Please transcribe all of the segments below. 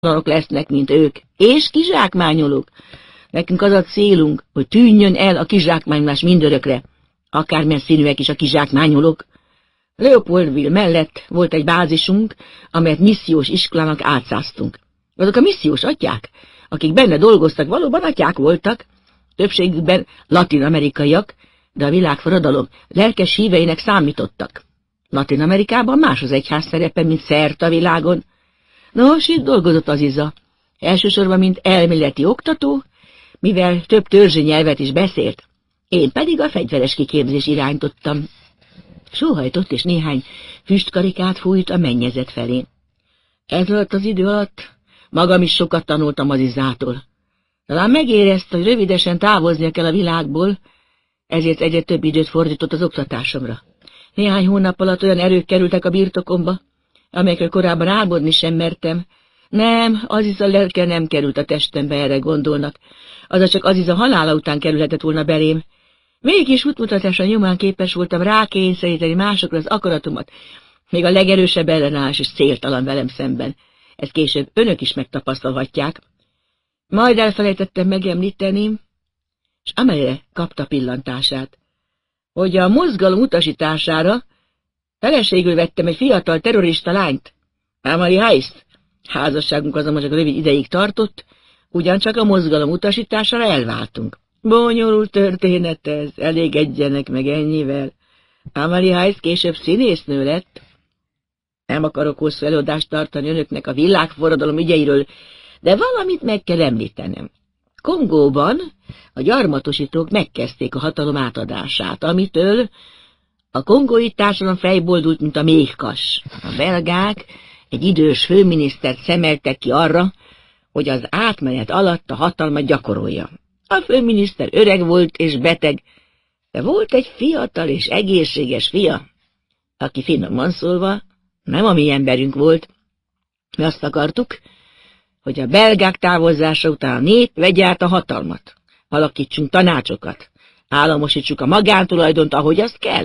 lesznek, mint ők, és kizsákmányolók. Nekünk az a célunk, hogy tűnjön el a kizsákmányolás mindörökre, akármilyen színűek is a kizsákmányolók. Leopoldville mellett volt egy bázisunk, amelyet missziós iskolának átszáztunk. Azok a missziós atyák, akik benne dolgoztak, valóban atyák voltak, többségükben latin-amerikaiak, de a világforradalom lelkes híveinek számítottak. Latin-Amerikában más az egyház szerepe, mint szerte a világon. Nos, itt dolgozott Aziza, elsősorban mint elméleti oktató, mivel több törzsi nyelvet is beszélt, én pedig a fegyveres kiképzés irányítottam. Sóhajtott és néhány füstkarikát fújt a mennyezet felé. Ez alatt az idő alatt magam is sokat tanultam Azizától. Talán megérezte, hogy rövidesen távoznia kell a világból, ezért egyre több időt fordított az oktatásomra. Néhány hónap alatt olyan erők kerültek a birtokomba, amelyekről korábban álmodni sem mertem. Nem, Aziza lelke nem került a testembe, erre gondolnak. Azaz csak Aziza halála után kerülhetett volna belém. Mégis útmutatása nyomán képes voltam rákényszeríteni másokra az akaratomat, még a legerősebb ellenállás is céltalan velem szemben. Ezt később önök is megtapasztalhatják. Majd elfelejtettem megemlíteni, és Amelie kapta pillantását, hogy a mozgalom utasítására feleségül vettem egy fiatal terrorista lányt, Amelie Heist. Házasságunk azonban csak rövid ideig tartott, ugyancsak a mozgalom utasítására elváltunk. Bonyolult történet ez, elégedjenek meg ennyivel. Amelie Heist később színésznő lett. Nem akarok hosszú előadást tartani önöknek a világforradalom ügyeiről, de valamit meg kell említenem. Kongóban a gyarmatosítók megkezdték a hatalom átadását, amitől a kongói társadalom fejboldult, mint a méhkas. A belgák egy idős főminisztert szemeltek ki arra, hogy az átmenet alatt a hatalmat gyakorolja. A főminiszter öreg volt és beteg, de volt egy fiatal és egészséges fia, aki finoman szólva nem a mi emberünk volt. Mi azt akartuk, hogy a belgák távozása után a nép vegye át a hatalmat, alakítsunk tanácsokat, államosítsuk a magántulajdont, ahogy azt kell.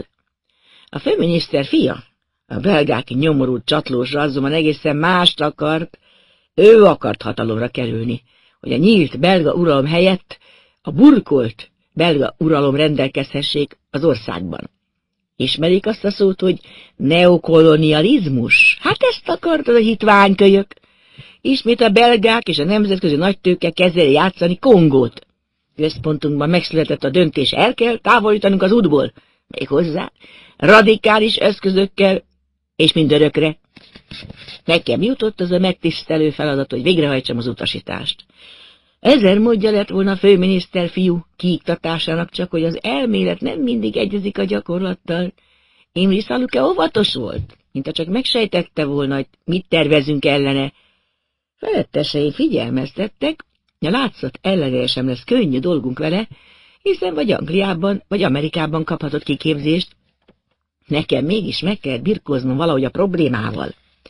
A főminiszter fia, a belgák nyomorult csatlósra azonban egészen mást akart, ő akart hatalomra kerülni, hogy a nyílt belga uralom helyett a burkolt belga uralom rendelkezhessék az országban. Ismerik azt a szót, hogy neokolonializmus? Hát ezt akartad a hitványkölyök. Ismét a belgák és a nemzetközi nagytőke kezdeli játszani Kongót. Központunkban megszületett a döntés, el kell távolítanunk az útból, méghozzá radikális eszközökkel és mindörökre. Nekem jutott az a megtisztelő feladat, hogy végrehajtsam az utasítást. 1000 módja lett volna a főminiszter fiú kiiktatásának, csak hogy az elmélet nem mindig egyezik a gyakorlattal. Imre Szaluke óvatos volt, mintha csak megsejtette volna, hogy mit tervezünk ellene. Felettesei figyelmeztettek, a látszat ellenére sem lesz könnyű dolgunk vele, hiszen vagy Angliában, vagy Amerikában kaphatott kiképzést. Nekem mégis meg kellett birkóznom valahogy a problémával.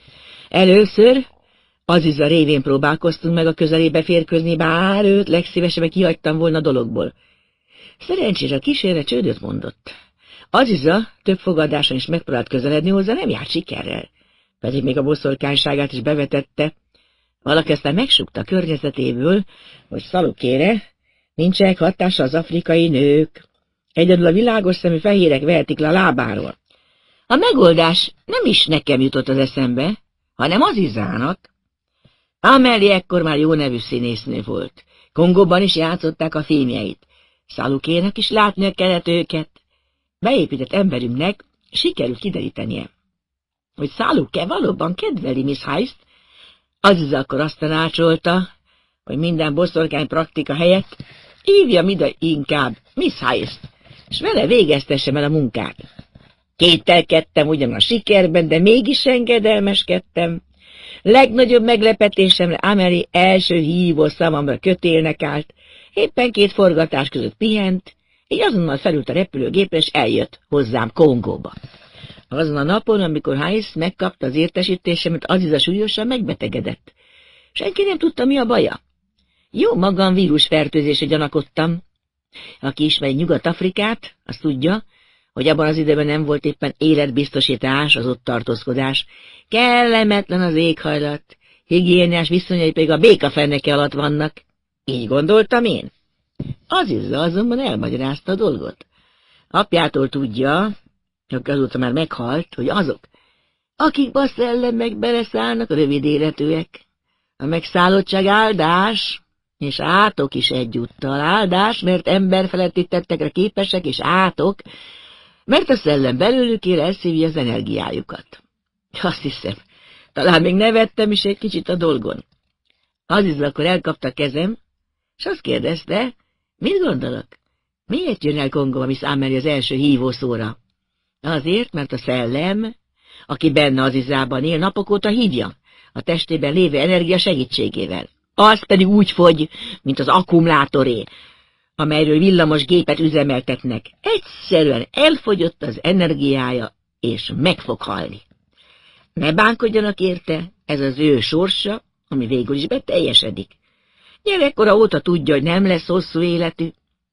Először Aziza révén próbálkoztunk meg a közelébe férkőzni, bár őt legszívesebben kihagytam volna a dologból. Szerencsére a kísérlet csődöt mondott. Aziza több fogadáson is megpróbált közeledni hozzá, nem járt sikerrel, pedig még a boszorkányságát is bevetette. Valaki aztán megsúgta a környezetéből, hogy Szalukére nincsenek hatása az afrikai nők. Egyedül a világos szemű fehérek vehetik le a lábáról. A megoldás nem is nekem jutott az eszembe, hanem Azizának. Amelie ekkor már jó nevű színésznő volt. Kongóban is játszották a filmjeit. Szalukének is látnia kellett őket. Beépített emberünknek sikerült kiderítenie, hogy Szaluke valóban kedveli Miss Heist. Aziza akkor azt tanácsolta, hogy minden boszorkány praktika helyett hívjam ide inkább Miss Heist, és vele végeztessem el a munkát. Kételkedtem ugyan a sikerben, de mégis engedelmeskedtem. Legnagyobb meglepetésemre Amelie első hívó szavamra kötélnek állt, éppen 2 forgatás között pihent, így azonnal felült a repülőgépre, és eljött hozzám Kongóba. Azon a napon, amikor Heist megkapta az értesítésemet, Aziza súlyosan megbetegedett. Senki nem tudta, mi a baja. Jó magam vírusfertőzésre gyanakodtam. Aki ismeri Nyugat-Afrikát, azt tudja, hogy abban az időben nem volt éppen életbiztosítás, az ott tartózkodás. Kellemetlen az éghajlat, higiéniás viszonyai pedig a békafenneke alatt vannak. Így gondoltam én. Azizza azonban elmagyarázta a dolgot. Apjától tudja, aki azóta már meghalt, hogy azok, akikbe a szellemek beleszállnak, rövid életűek. A megszállottság áldás, és átok is egyúttal áldás, mert emberfeletti tettekre képesek, és átok, mert a szellem belőlük él, elszívja az energiájukat. Azt hiszem, talán még nevettem is egy kicsit a dolgon. Aziz akkor elkapta a kezem, és azt kérdezte, mit gondolok? Miért jön el Kongóba Miss Amelie az első hívószóra? Azért, mert a szellem, aki benne Azizában él, napok óta hívja, a testében lévő energia segítségével. Az pedig úgy fogy, mint az akkumulátoré, amelyről villamos gépet üzemeltetnek. Egyszerűen elfogyott az energiája, és meg fog halni. Ne bánkodjanak érte, ez az ő sorsa, ami végül is beteljesedik. Gyerekkora óta tudja, hogy nem lesz hosszú életű.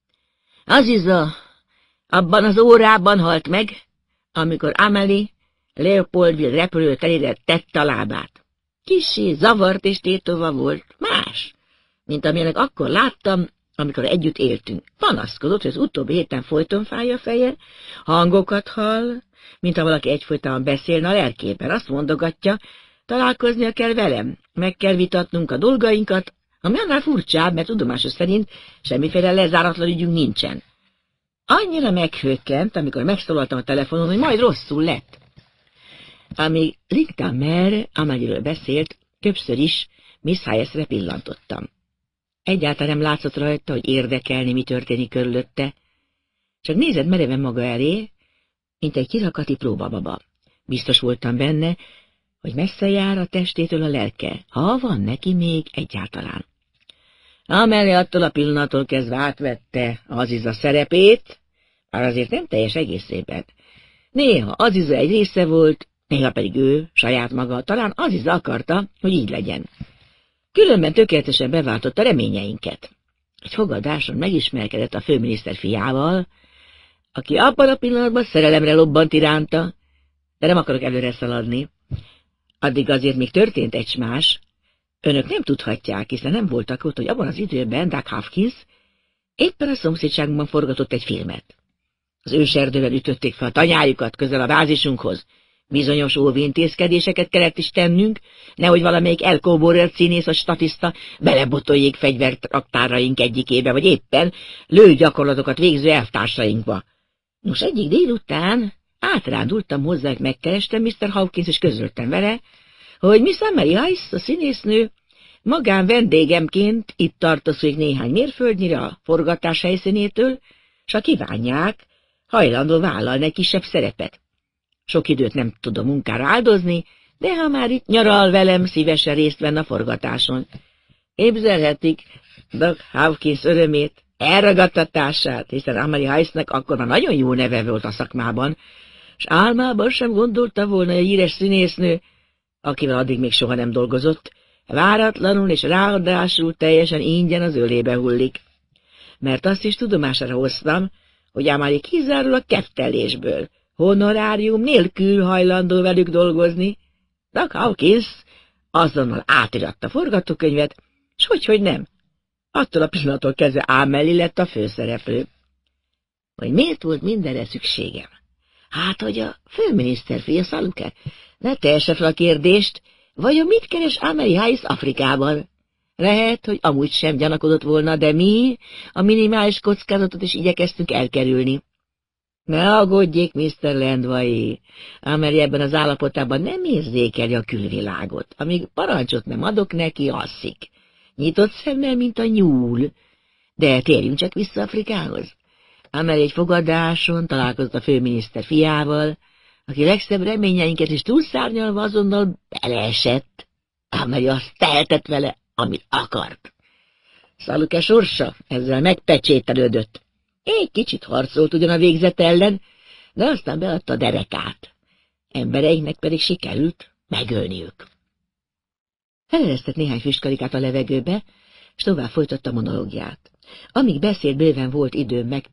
Aziza abban az órában halt meg, amikor Amélie Leopoldville repülőterére tette a lábát. Kissé zavart és tétova volt, más, mint amilyenek akkor láttam, amikor együtt éltünk. Panaszkodott, hogy az utóbbi héten folyton fáj a feje, hangokat hall, mint ha valaki egyfolytában beszélne a lelkében. Azt mondogatja, találkoznia kell velem, meg kell vitatnunk a dolgainkat, ami annál furcsább, mert tudomása szerint semmiféle lezáratlan ügyünk nincsen. Annyira meghökkent, amikor megszólaltam a telefonon, hogy majd rosszul lett. Amíg Linktamer Amélie-ről beszélt, többször is Miss Hayesre pillantottam. Egyáltalán nem látszott rajta, hogy érdekelni, mi történik körülötte, csak nézett mereven maga elé, mint egy kirakati próbababa. Biztos voltam benne, hogy messze jár a testétől a lelke, ha van neki még egyáltalán. Amélie attól a pillanattól kezdve átvette Aziza szerepét, már azért nem teljes egészében. Néha Aziza egy része volt, néha pedig ő, saját maga, talán Aziza akarta, hogy így legyen. Különben tökéletesen beváltotta reményeinket. Egy fogadáson megismerkedett a főminiszter fiával, aki abban a pillanatban szerelemre lobbant iránta, de nem akarok előre szaladni. Addig azért még történt egymás. Önök nem tudhatják, hiszen nem voltak ott, hogy abban az időben Doug Hopkins éppen a szomszédságunkban forgatott egy filmet. Az őserdőben ütötték fel a tanyájukat közel a bázisunkhoz. Bizonyos óvintézkedéseket kellett is tennünk, nehogy valamelyik elkóborért színész vagy statiszta belebotoljék fegyvertraktáraink egyikébe, vagy éppen lőgyakorlatokat végző elvtársainkba. Nos, egyik délután átrándultam hozzá, megkerestem Mr. Hopkins, és közöltem vele, hogy Miss Amélie Hayes, a színésznő, magán vendégemként itt tartozik néhány mérföldnyire a forgatás helyszínétől, s ha kívánják, hajlandó vállalni egy kisebb szerepet. Sok időt nem tudom munkára áldozni, de ha már itt nyaral velem, szívesen részt venne a forgatáson. Képzelhetik Doug Hopkins örömét, elragadtatását, hiszen Amélie Hayesnek akkor már nagyon jó neve volt a szakmában, s álmában sem gondolta volna, hogy a híres színésznő, akivel addig még soha nem dolgozott, váratlanul és ráadásul teljesen ingyen az ölébe hullik. Mert azt is tudomására hoztam, hogy Amélie kizárólag kettelésből, honorárium nélkül hajlandó velük dolgozni. Doug Hopkins azonnal átiratta a forgatókönyvet, s hogy nem. Attól a pillanattól kezdve Amélie lett a főszereplő. Hogy miért volt mindenre szükségem? Hát, hogy a főminiszter fia Saluke ne tehesse fel a kérdést, vajon mit keres Amélie Hayes Afrikában? Lehet, hogy amúgy sem gyanakodott volna, de mi a minimális kockázatot is igyekeztünk elkerülni. Ne aggódjék, Mr. Landvai, Amélie ebben az állapotában nem érzékeli a külvilágot. Amíg parancsot nem adok neki, alszik. Nyitott szemmel, mint a nyúl. De térjünk csak vissza Afrikához. Amélie egy fogadáson találkozott a főminiszter fiával, aki legszebb reményeinket is túlszárnyalva azonnal beleesett. Amélie azt tehetett vele, amit akart. Saluke sorsa ezzel megpecsételődött. Egy kicsit harcolt ugyan a végzet ellen, de aztán beadta a derekát. Embereinknek pedig sikerült megölniük. Feleresztett néhány füstkarikát a levegőbe, és tovább folytatta monológiát. Amíg beszélt, bőven volt időm